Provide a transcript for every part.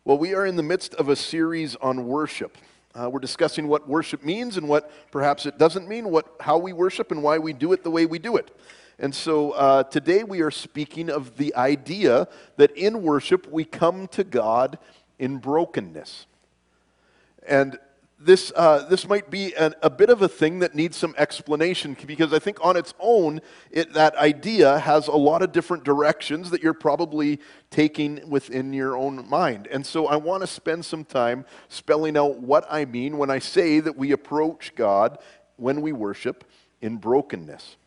Well, we are in the midst of a series on worship. We're discussing what worship means and what perhaps it doesn't mean, how we worship and why we do it the way we do it. And so today we are speaking of the idea that in worship we come to God in brokenness. And this might be a bit of a thing that needs some explanation, because I think on its own, that idea has a lot of different directions that you're probably taking within your own mind. And so I want to spend some time spelling out what I mean when I say that we approach God when we worship in brokenness.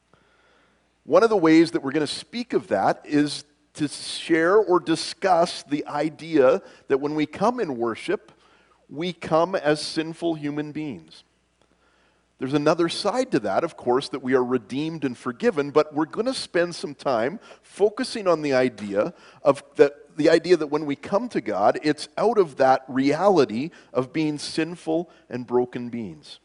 One of the ways that we're going to speak of that is to share or discuss the idea that when we come in worship, we come as sinful human beings. There's another side to that, of course, that we are redeemed and forgiven, but we're going to spend some time focusing on the idea that when we come to God, it's out of that reality of being sinful and broken beings.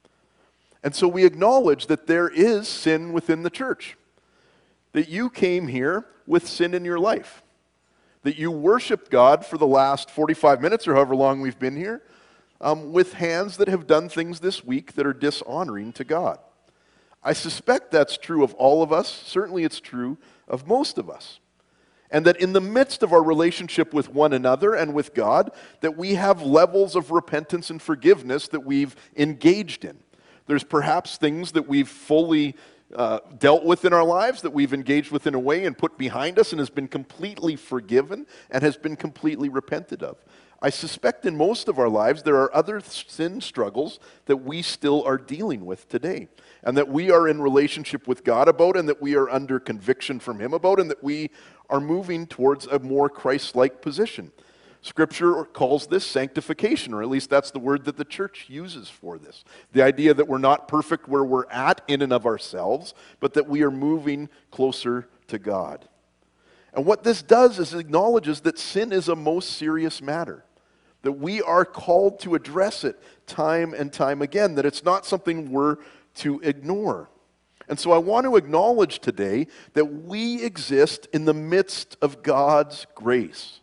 And so we acknowledge that there is sin within the church, that you came here with sin in your life, that you worshiped God for the last 45 minutes or however long we've been here, with hands that have done things this week that are dishonoring to God. I suspect that's true of all of us. Certainly it's true of most of us. And that in the midst of our relationship with one another and with God, that we have levels of repentance and forgiveness that we've engaged in. There's perhaps things that we've fully dealt with in our lives, that we've engaged with in a way and put behind us and has been completely forgiven and has been completely repented of. I suspect in most of our lives there are other sin struggles that we still are dealing with today, and that we are in relationship with God about, and that we are under conviction from Him about, and that we are moving towards a more Christ-like position. Scripture calls this sanctification, or at least that's the word that the church uses for this. The idea that we're not perfect where we're at in and of ourselves, but that we are moving closer to God. And what this does is it acknowledges that sin is a most serious matter, that we are called to address it time and time again, that it's not something we're to ignore. And so I want to acknowledge today that we exist in the midst of God's grace.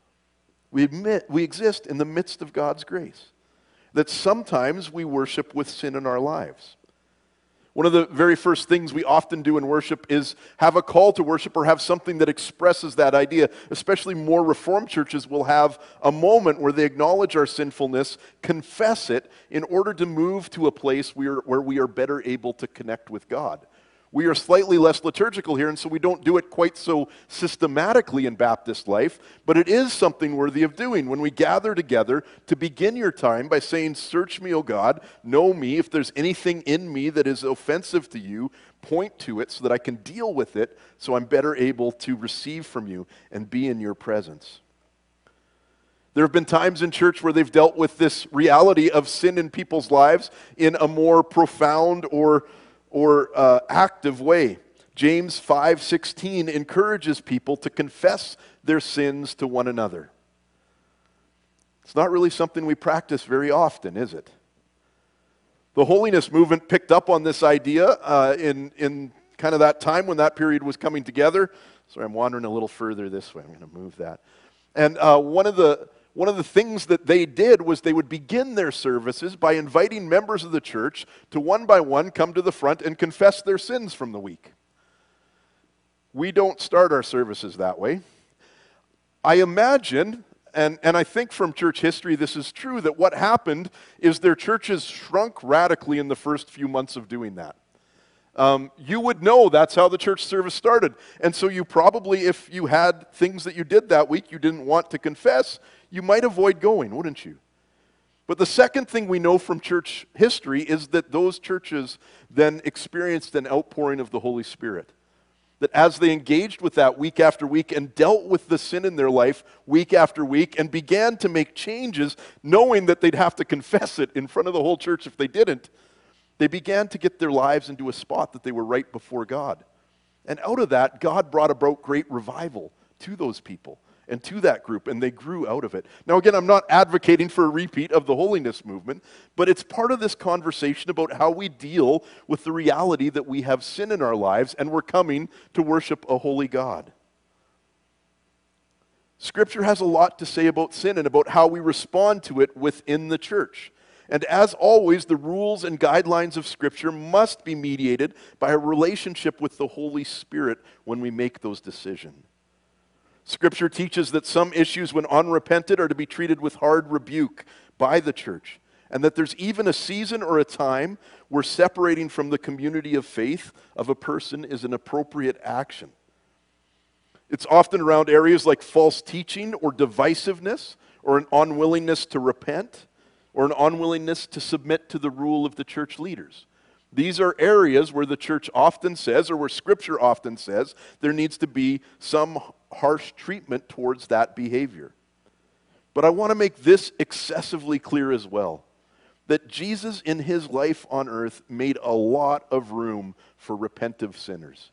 We exist in the midst of God's grace. That sometimes we worship with sin in our lives. One of the very first things we often do in worship is have a call to worship or have something that expresses that idea. Especially more Reformed churches will have a moment where they acknowledge our sinfulness, confess it, in order to move to a place where we are better able to connect with God. We are slightly less liturgical here, and so we don't do it quite so systematically in Baptist life, but it is something worthy of doing when we gather together to begin your time by saying, "Search me, O God, know me. If there's anything in me that is offensive to you, point to it so that I can deal with it, so I'm better able to receive from you and be in your presence." There have been times in church where they've dealt with this reality of sin in people's lives in a more profound or active way. James 5:16 encourages people to confess their sins to one another. It's not really something we practice very often, is it? The holiness movement picked up on this idea in kind of that time when that period was coming together. Sorry, I'm wandering a little further this way. I'm going to move that. And one of the things that they did was they would begin their services by inviting members of the church to one by one come to the front and confess their sins from the week. We don't start our services that way. I imagine, and I think from church history this is true, that what happened is their churches shrunk radically in the first few months of doing that. You would know that's how the church service started. And so you probably, if you had things that you did that week you didn't want to confess, you might avoid going, wouldn't you? But the second thing we know from church history is that those churches then experienced an outpouring of the Holy Spirit. That as they engaged with that week after week and dealt with the sin in their life week after week and began to make changes, knowing that they'd have to confess it in front of the whole church if they didn't, they began to get their lives into a spot that they were right before God. And out of that, God brought about great revival to those people and to that group, and they grew out of it. Now again, I'm not advocating for a repeat of the holiness movement, but it's part of this conversation about how we deal with the reality that we have sin in our lives and we're coming to worship a holy God. Scripture has a lot to say about sin and about how we respond to it within the church. And as always, the rules and guidelines of Scripture must be mediated by a relationship with the Holy Spirit when we make those decisions. Scripture teaches that some issues, when unrepented, are to be treated with hard rebuke by the church, and that there's even a season or a time where separating from the community of faith of a person is an appropriate action. It's often around areas like false teaching or divisiveness or an unwillingness to repent or an unwillingness to submit to the rule of the church leaders. These are areas where the church often says, or where Scripture often says, there needs to be some harsh treatment towards that behavior. But I want to make this excessively clear as well, that Jesus in his life on earth made a lot of room for repentive sinners.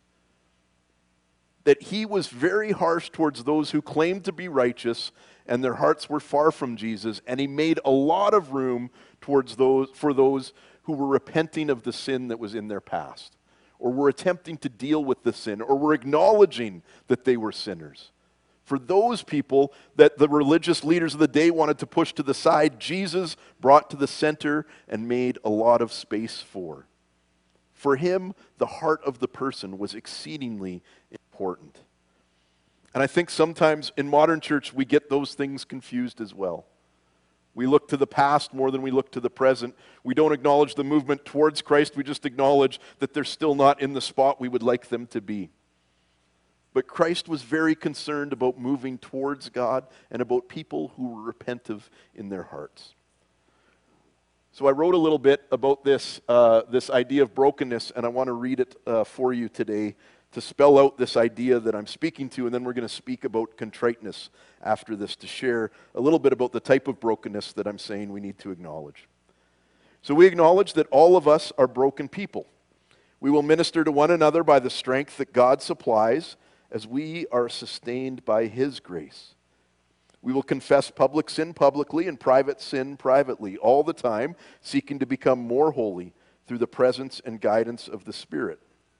That he was very harsh towards those who claimed to be righteous and their hearts were far from Jesus, and he made a lot of room towards those who were repenting of the sin that was in their past, or were attempting to deal with the sin, or were acknowledging that they were sinners. For those people that the religious leaders of the day wanted to push to the side, Jesus brought to the center and made a lot of space for. For him, the heart of the person was exceedingly important. And I think sometimes in modern church we get those things confused as well. We look to the past more than we look to the present. We don't acknowledge the movement towards Christ. We just acknowledge that they're still not in the spot we would like them to be. But Christ was very concerned about moving towards God and about people who were repentive in their hearts. So I wrote a little bit about this idea of brokenness, and I want to read it for you today to spell out this idea that I'm speaking to, and then we're going to speak about contriteness after this to share a little bit about the type of brokenness that I'm saying we need to acknowledge. So we acknowledge that all of us are broken people. We will minister to one another by the strength that God supplies as we are sustained by his grace. We will confess public sin publicly and private sin privately, all the time seeking to become more holy through the presence and guidance of the Spirit.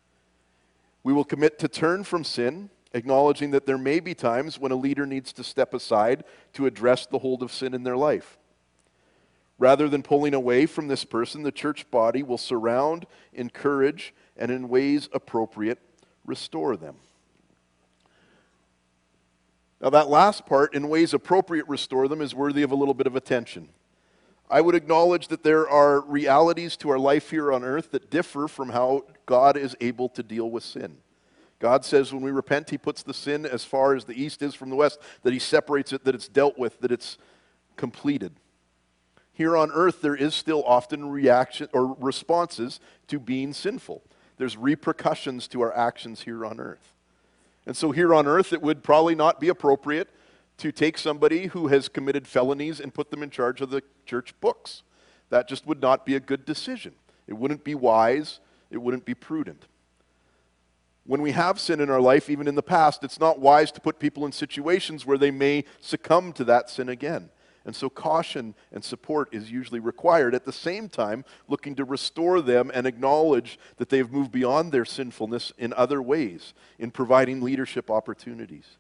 We will commit to turn from sin, acknowledging that there may be times when a leader needs to step aside to address the hold of sin in their life. Rather than pulling away from this person, the church body will surround, encourage, and in ways appropriate, restore them. Now that last part, in ways appropriate, restore them, is worthy of a little bit of attention. I would acknowledge that there are realities to our life here on earth that differ from how God is able to deal with sin. God says when we repent, he puts the sin as far as the east is from the west, that he separates it, that it's dealt with, that it's completed. Here on earth, there is still often reaction or responses to being sinful. There's repercussions to our actions here on earth. And so here on earth, it would probably not be appropriate to take somebody who has committed felonies and put them in charge of the church books. That just would not be a good decision. It wouldn't be wise. It wouldn't be prudent. When we have sin in our life, even in the past, it's not wise to put people in situations where they may succumb to that sin again. And so caution and support is usually required. At the same time, looking to restore them and acknowledge that they've moved beyond their sinfulness in other ways, in providing leadership opportunities.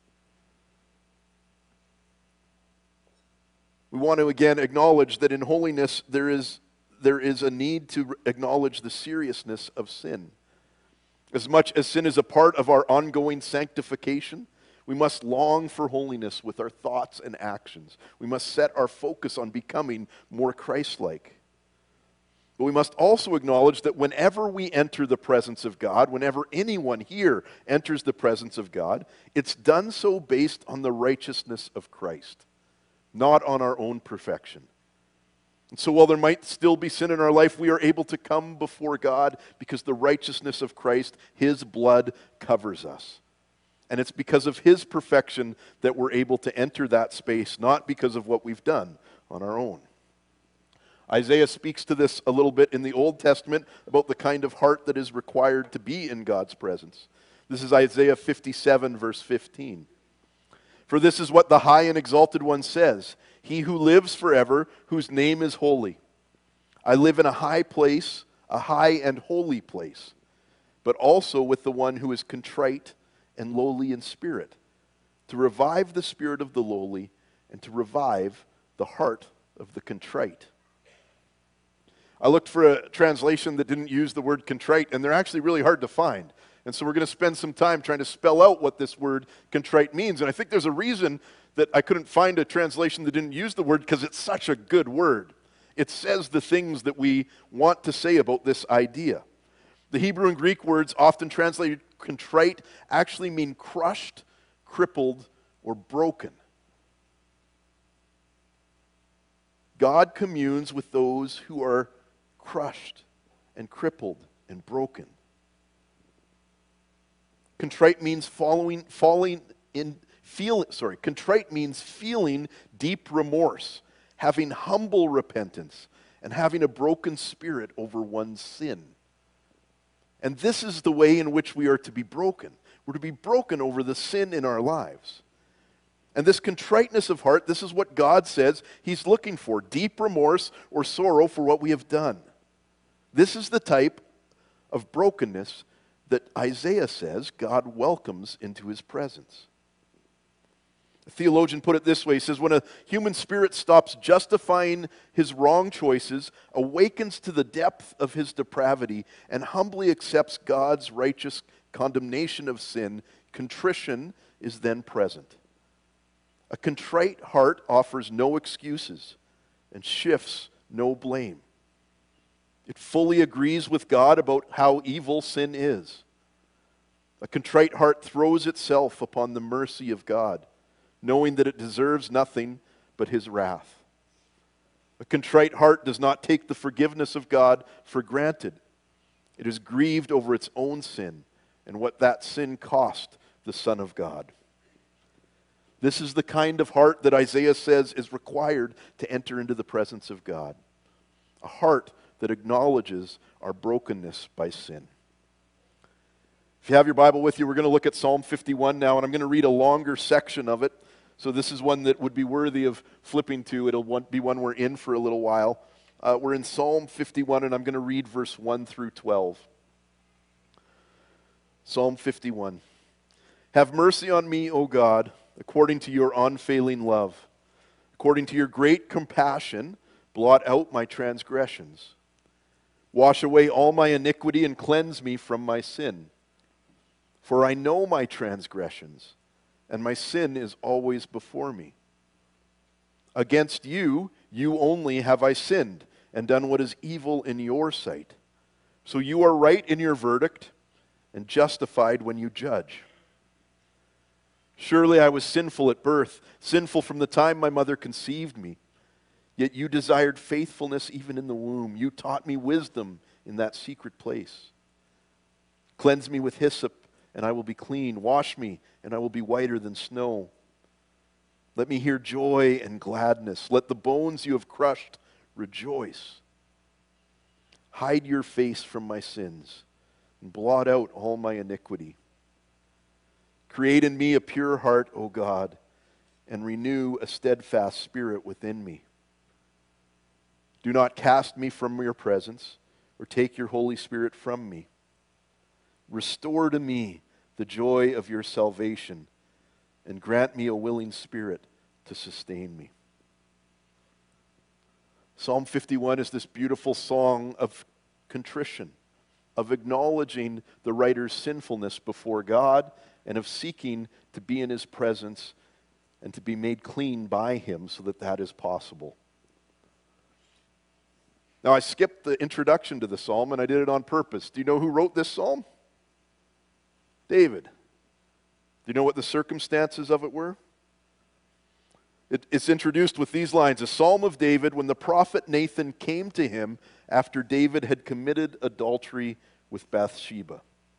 We want to again acknowledge that in holiness there is a need to acknowledge the seriousness of sin. As much as sin is a part of our ongoing sanctification, we must long for holiness with our thoughts and actions. We must set our focus on becoming more Christ-like. But we must also acknowledge that whenever we enter the presence of God, whenever anyone here enters the presence of God, it's done so based on the righteousness of Christ, not on our own perfection. And so while there might still be sin in our life, we are able to come before God because the righteousness of Christ, his blood, covers us. And it's because of his perfection that we're able to enter that space, not because of what we've done on our own. Isaiah speaks to this a little bit in the Old Testament about the kind of heart that is required to be in God's presence. This is Isaiah 57, verse 15. For this is what the high and exalted one says, he who lives forever, whose name is holy. I live in a high place, a high and holy place, but also with the one who is contrite and lowly in spirit, to revive the spirit of the lowly, and to revive the heart of the contrite. I looked for a translation that didn't use the word contrite, and they're actually really hard to find. And so we're going to spend some time trying to spell out what this word contrite means. And I think there's a reason that I couldn't find a translation that didn't use the word, because it's such a good word. It says the things that we want to say about this idea. The Hebrew and Greek words often translated contrite actually mean crushed, crippled, or broken. God communes with those who are crushed and crippled and broken. Contrite means contrite means feeling deep remorse, having humble repentance, and having a broken spirit over one's sin. And this is the way in which we are to be broken. We're to be broken over the sin in our lives. And this contriteness of heart, this is what God says He's looking for: deep remorse or sorrow for what we have done. This is the type of brokenness that Isaiah says God welcomes into His presence. A theologian put it this way. He says, when a human spirit stops justifying his wrong choices, awakens to the depth of his depravity, and humbly accepts God's righteous condemnation of sin, contrition is then present. A contrite heart offers no excuses and shifts no blame. It fully agrees with God about how evil sin is. A contrite heart throws itself upon the mercy of God, knowing that it deserves nothing but His wrath. A contrite heart does not take the forgiveness of God for granted. It is grieved over its own sin and what that sin cost the Son of God. This is the kind of heart that Isaiah says is required to enter into the presence of God. A heart that acknowledges our brokenness by sin. If you have your Bible with you, we're going to look at Psalm 51 now, and I'm going to read a longer section of it. So this is one that would be worthy of flipping to. It'll be one we're in for a little while. We're in Psalm 51, and I'm going to read verse 1 through 12. Psalm 51. Have mercy on me, O God, according to your unfailing love. According to your great compassion, blot out my transgressions. Wash away all my iniquity and cleanse me from my sin. For I know my transgressions, and my sin is always before me. Against you, you only have I sinned, and done what is evil in your sight. So you are right in your verdict, and justified when you judge. Surely I was sinful at birth, sinful from the time my mother conceived me. Yet you desired faithfulness even in the womb. You taught me wisdom in that secret place. Cleanse me with hyssop, and I will be clean. Wash me, and I will be whiter than snow. Let me hear joy and gladness. Let the bones you have crushed rejoice. Hide your face from my sins, and blot out all my iniquity. Create in me a pure heart, O God, and renew a steadfast spirit within me. Do not cast me from your presence, or take your Holy Spirit from me. Restore to me the joy of your salvation, and grant me a willing spirit to sustain me. Psalm 51 is this beautiful song of contrition, of acknowledging the writer's sinfulness before God, and of seeking to be in His presence and to be made clean by Him so that that is possible. Now, I skipped the introduction to the psalm, and I did it on purpose. Do you know who wrote this psalm? David. Do you know what the circumstances of it were? It's introduced with these lines: a psalm of David when the prophet Nathan came to him after David had committed adultery with Bathsheba.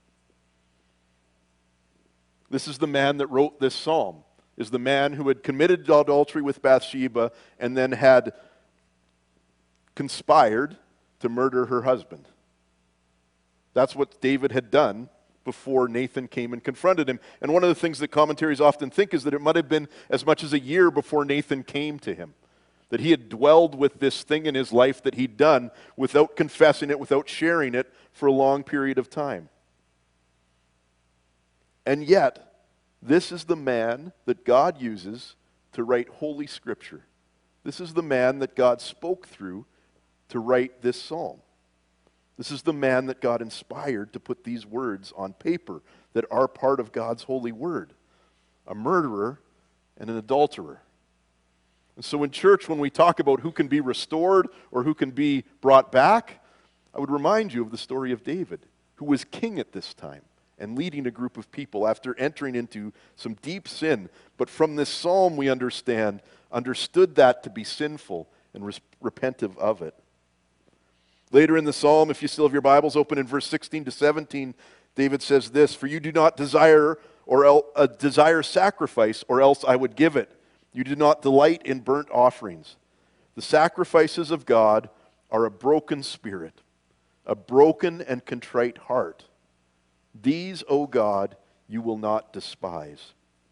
This is the man that wrote this psalm, is the man who had committed adultery with Bathsheba and then had conspired to murder her husband. That's what David had done before Nathan came and confronted him. And one of the things that commentaries often think is that it might have been as much as a year before Nathan came to him, that he had dwelled with this thing in his life that he'd done without confessing it, without sharing it for a long period of time. And yet, This is the man that God uses to write Holy Scripture. This is the man that God spoke through to write this psalm. This is the man that God inspired to put these words on paper that are part of God's holy word. A murderer and an adulterer. And so in church, when we talk about who can be restored or who can be brought back, I would remind you of the story of David, who was king at this time and leading a group of people after entering into some deep sin. But from this psalm we understood that to be sinful and repentive of it. Later in the psalm, if you still have your Bibles open in verse 16 to 17, David says this, "For you do not desire sacrifice, or else I would give it. You do not delight in burnt offerings. The sacrifices of God are a broken spirit, a broken and contrite heart. These, O God, you will not despise."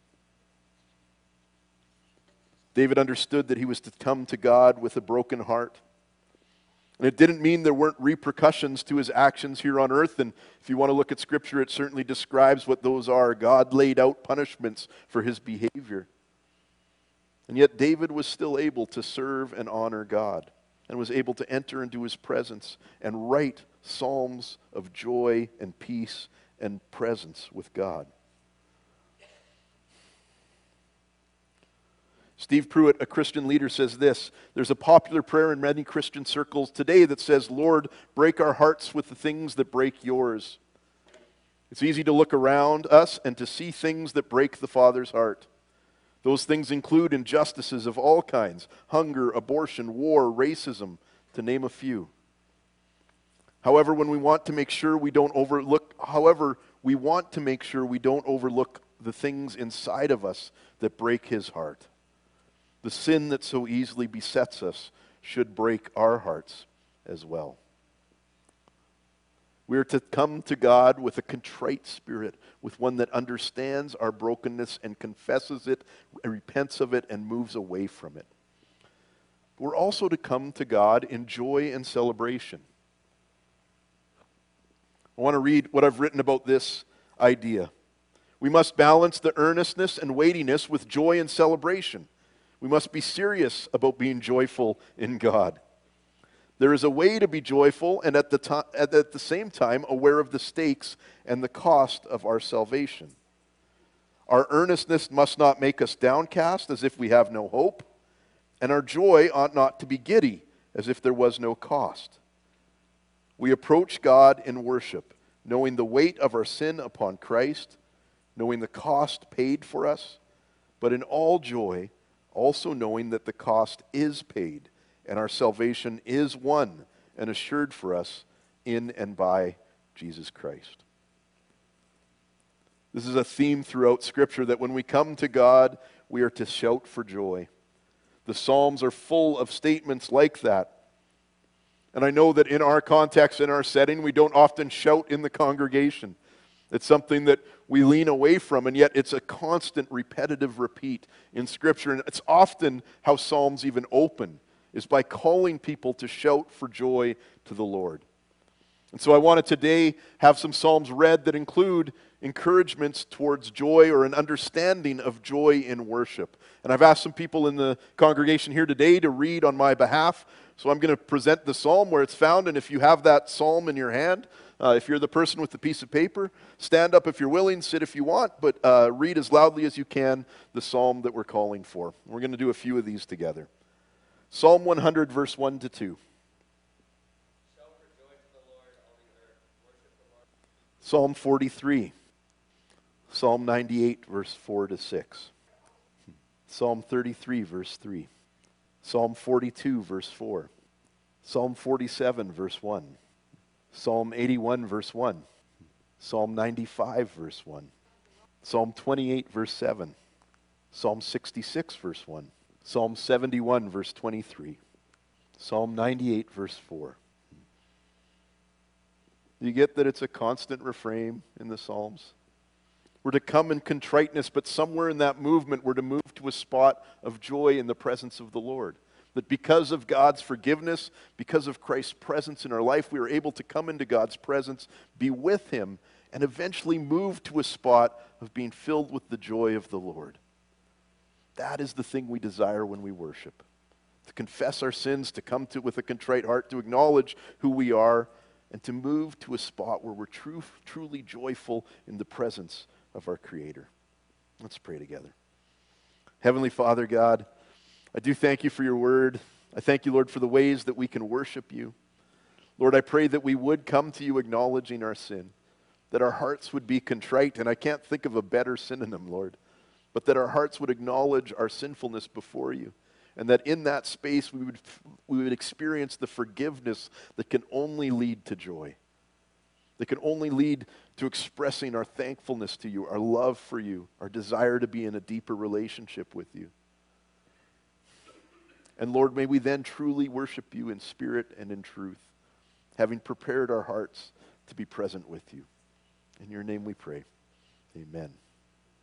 David understood that he was to come to God with a broken heart. And it didn't mean there weren't repercussions to his actions here on earth. And if you want to look at Scripture, it certainly describes what those are. God laid out punishments for his behavior. And yet David was still able to serve and honor God, and was able to enter into his presence and write psalms of joy and peace and presence with God. Steve Pruitt, a Christian leader, says this, "There's a popular prayer in many Christian circles today that says, 'Lord, break our hearts with the things that break yours.' It's easy to look around us and to see things that break the Father's heart. Those things include injustices of all kinds, hunger, abortion, war, racism, to name a few. However, we want to make sure we don't overlook the things inside of us that break his heart. The sin that so easily besets us should break our hearts as well. We are to come to God with a contrite spirit, with one that understands our brokenness and confesses it, repents of it, and moves away from it. We're also to come to God in joy and celebration. I want to read what I've written about this idea. We must balance the earnestness and weightiness with joy and celebration. We must be serious about being joyful in God. There is a way to be joyful and at the same time aware of the stakes and the cost of our salvation. Our earnestness must not make us downcast as if we have no hope, and our joy ought not to be giddy as if there was no cost. We approach God in worship, knowing the weight of our sin upon Christ, knowing the cost paid for us, but in all joy, also knowing that the cost is paid and our salvation is won and assured for us in and by Jesus Christ. This is a theme throughout Scripture, that when we come to God, we are to shout for joy. The Psalms are full of statements like that. And I know that in our context, in our setting, we don't often shout in the congregation. It's something that we lean away from, and yet it's a constant repetitive repeat in Scripture. And it's often how Psalms even open, is by calling people to shout for joy to the Lord. And so I want to today have some Psalms read that include encouragements towards joy, or an understanding of joy in worship. And I've asked some people in the congregation here today to read on my behalf. So I'm going to present the Psalm where it's found, and if you have that Psalm in your hand, if you're the person with the piece of paper, stand up if you're willing, sit if you want, but read as loudly as you can the Psalm that we're calling for. We're going to do a few of these together. Psalm 100, verse 1 to 2. Shout for joy to the Lord, all the earth. Worship the Lord. Psalm 43. Psalm 98, verse 4 to 6. Psalm 33, verse 3. Psalm 42, verse 4. Psalm 47, verse 1. Psalm 81, verse 1. Psalm 95, verse 1. Psalm 28, verse 7. Psalm 66, verse 1. Psalm 71, verse 23. Psalm 98, verse 4. You get that it's a constant refrain in the Psalms? We're to come in contriteness, but somewhere in that movement we're to move to a spot of joy in the presence of the Lord. That because of God's forgiveness, because of Christ's presence in our life, we are able to come into God's presence, be with Him, and eventually move to a spot of being filled with the joy of the Lord. That is the thing we desire when we worship. To confess our sins, to come to with a contrite heart, to acknowledge who we are, and to move to a spot where we're truly joyful in the presence of our Creator. Let's pray together. Heavenly Father God, I do thank you for your word. I thank you, Lord, for the ways that we can worship you. Lord, I pray that we would come to you acknowledging our sin, that our hearts would be contrite, and I can't think of a better synonym, Lord, but that our hearts would acknowledge our sinfulness before you, and that in that space we would experience the forgiveness that can only lead to joy, that can only lead to expressing our thankfulness to you, our love for you, our desire to be in a deeper relationship with you. And Lord, may we then truly worship you in spirit and in truth, having prepared our hearts to be present with you. In your name we pray. Amen.